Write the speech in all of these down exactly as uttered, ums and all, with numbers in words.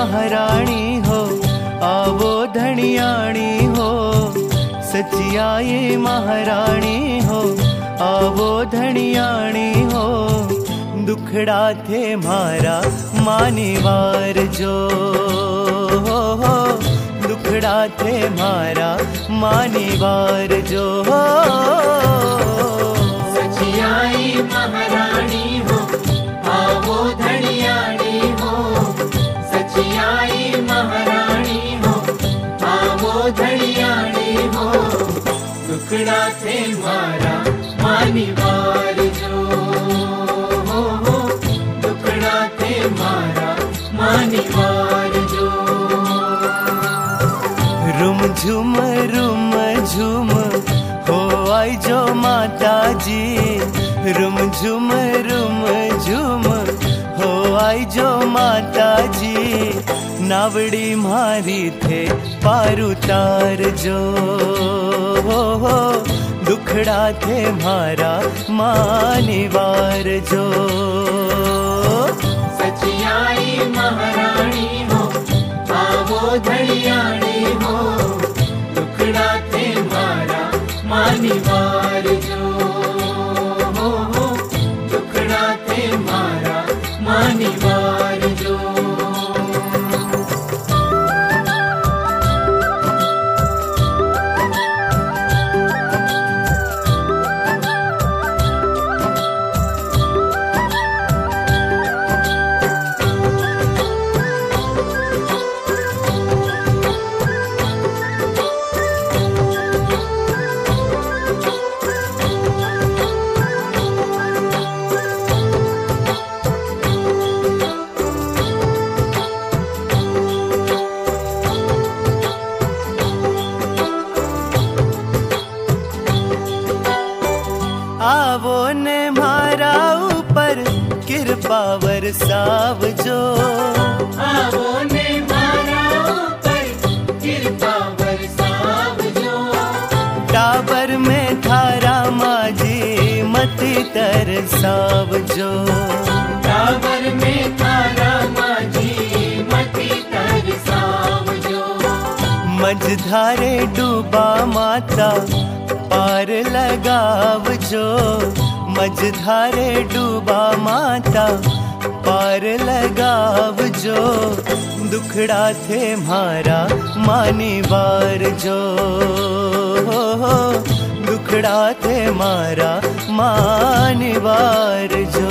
महाराणी हो आवो धनियाणी हो, सचियाई महाराणी हो आवो धनियाणी हो, दुखड़ा थे मारा मानीवार जो हो, हो दुखड़ा थे मारा मानीवार जो हो। सचियाई महारानी हो आवो धनियाणी हो, सचियाई महारानी हो आवो धनियाणी हो, दुखड़ा थे मारा मानीवार जो हो, हो दुखड़ा थे मारा मानीवार जो। रुम झुम रुम झुम हो आई जो माता जी, रुम झुम रुम झुम हो आई जो माता जी, नावड़ी मारी थे पारू तार जो हो, हो दुखड़ा थे मारा मानीवार जो। सचियाई महारानी हो आवो धनियाणी हो, दुखड़ा थे मारा मानीवार जो हो, हो दुखड़ा थे मारा मानीवार जो। आवो ने मारा ऊपर कृपा बरसाव जो, आवो ने मारा ऊपर कृपा बरसाव जो, टाबर में थारा माजी मती तरसाव जो, टाबर में थारा माजी मती तरसाव जो, मझधारे डूबा माता पार लगाव जो, मझधारे डूबा माता पार लगाव जो, दुखड़ा थे मारा मानीवार जो हो, हो दुखड़ा थे मारा मानीवार जो।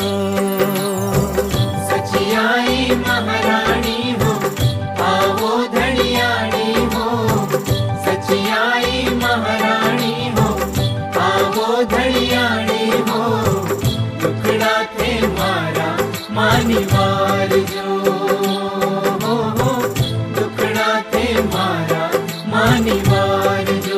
सचियाई महारानी हो आवो धनियाणी हो, सचियाई महारानी हो आवो धनियाणी हो, दुखड़ा थे मारा मानीवार जो हो, हो दुखड़ा थे मारा मानीवार जो।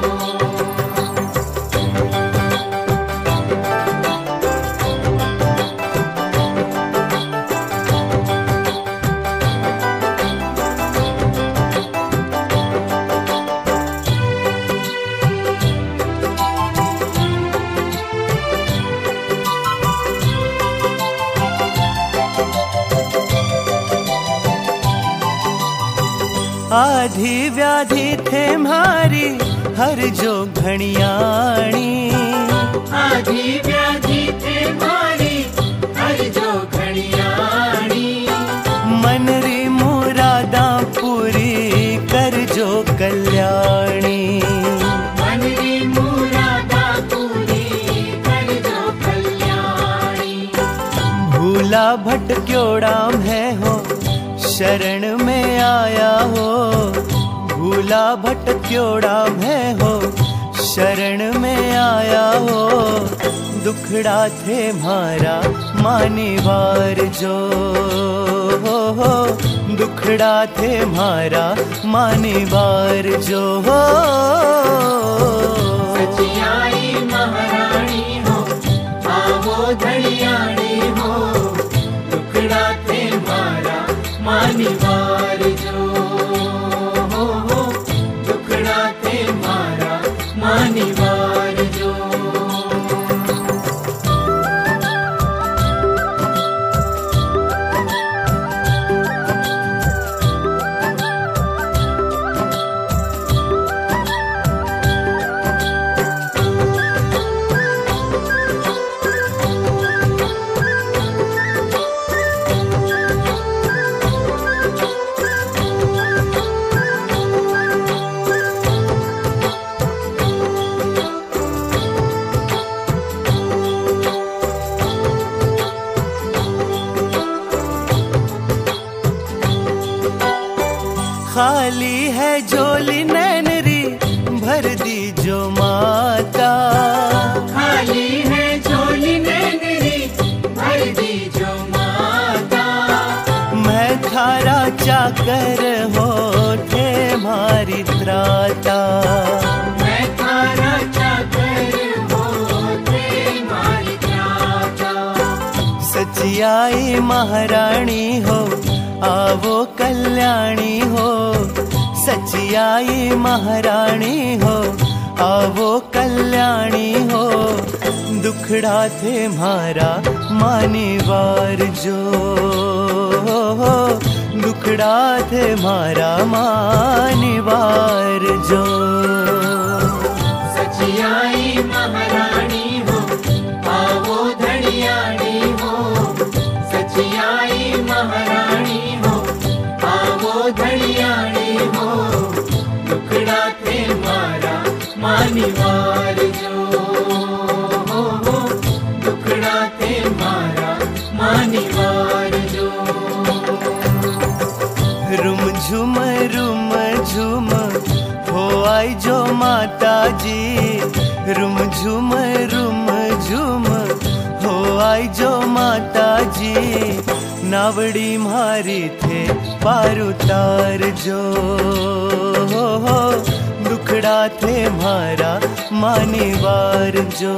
आधी व्याधि थे मारी हर जो घणियाणी, आधी व्याधि थे मारी हर जो घणियाणी, मनरी मुरादा पूरी कर जो कल्याणी, मनरी मुरादा पूरी कर जो कल्याणी। भूला भटक्योड़ा है हो शरण में आया हो, भूला भटक्योड़ा है हो शरण में आया हो, दुखड़ा थे मारा मानीवार जो हो, हो दुखड़ा थे मारा मानीवार जो हो। सचियाई महारानी हो आवो धनियाणी हो, दुखड़ा थे मारा मानीवार जो हो, हो दुखड़ा थे मारा मानीवार जो। खाली है झोली नैनरी भर दी जो माता, खाली है झोली नैनरी भर दी जो माता। मैं थारा चाकर हो थे मारी त्राता, मैं थारा चाकर हो थे मारी त्राता। सचियाई महारानी हो आवो कल्याणी हो, सचियाई महारानी हो आवो कल्याणी हो। दुखड़ा थे मारा मानीवार जो, दुखड़ा थे मारा मानीवार जो। सचियाई महारानी हो आवो धड़ियाणी हो, सचियाई महारानी हो आवो धड़ियाणी हो। दुखड़ा थे मारा मानीवार जो, दुखड़ा थे मारा मानीवार जो। रुम झुम रुम झुम हो आई जो माता जी, रुम झुम रुम झुम हो आई जो माता जी। नावड़ी मारी थे पार उतार जो, दुखड़ा थे मारा मानीवार जो,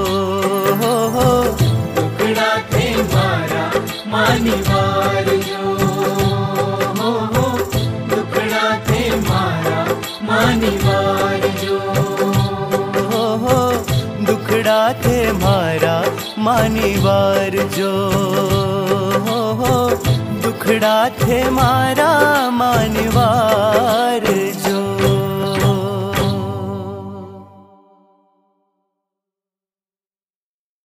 दुखड़ा थे मारा मानीवार जो, दुखड़ा थे मारा मानीवार जो। दुखड़ा थे मारा मानीवार जो, दुखड़ा थे मारा मानीवार।